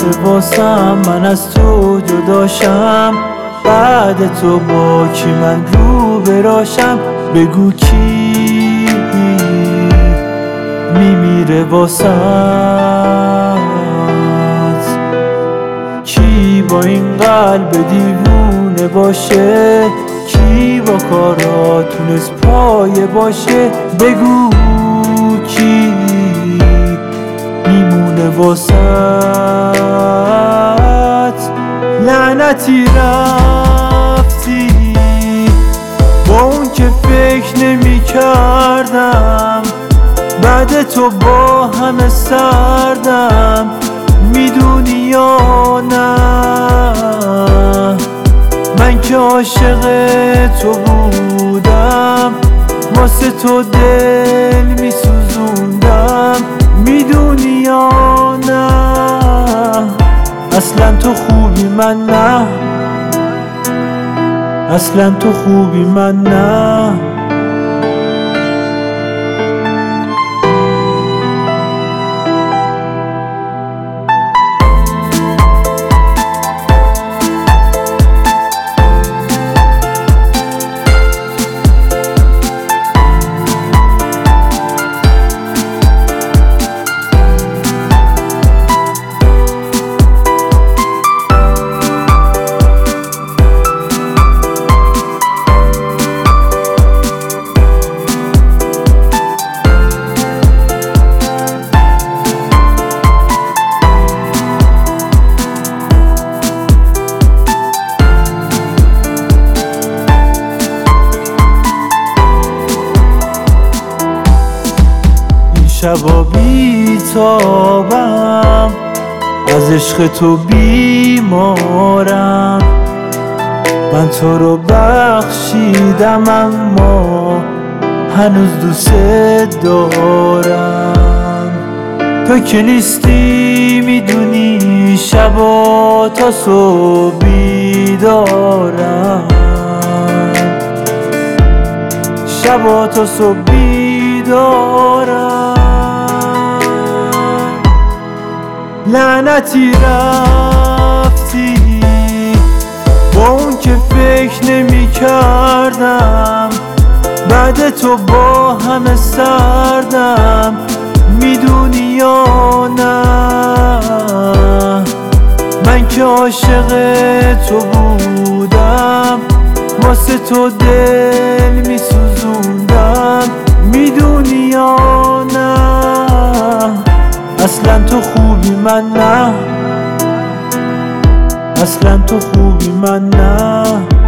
واسم من از تو جداشم؟ بعد تو با کی من رو براشم؟ بگو کی میمیره واسم؟ کی با این قلب دیوونه باشه؟ کی با کارا تونست پایه باشه؟ بگو کی میمونه واسط؟ لعنتی رفتی با اون که فکر نمی کردم، بعد تو با همه سردم. میدونی یا نه من که عاشق تو بودم، واسه تو دل میسوزوندم. میدونی یا نه اصلا تو خوبی من نه، اصلا تو خوبی من نه. شبا بیتابم از عشق تو بیمارم. من تو رو بخشیدم اما هنوز دوست دارم. تو که نیستی میدونی شبا تا صبح بیدارم، شبا تا صبح بیدارم. لعنتی رفتی با اون که فکر نمی کردم، بعد تو با همه سردم. میدونی یا نه من که عاشق تو بودم، واسه تو دل میسوزوندم. میدونی یا نه اصلا تو خوبی من نه، اصلا تو خوبی من نه.